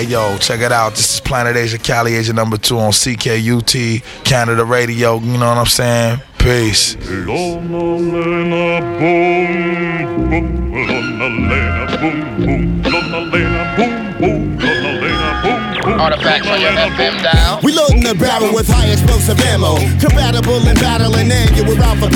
yo, check it out. This is Planet Asia, Cali Asia #2 on CKUT, Canada Radio. You know what I'm saying? Peace. Artifacts on your FM dial. We loading the barrel with high explosive ammo, compatible in battle and anger. We're out for